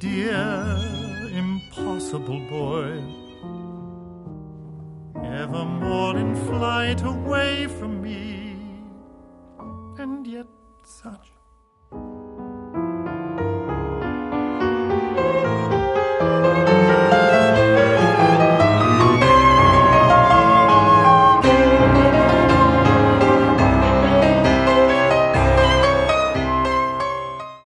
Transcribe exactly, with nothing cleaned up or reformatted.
dear, impossible boy, evermore in flight away from me, and yet such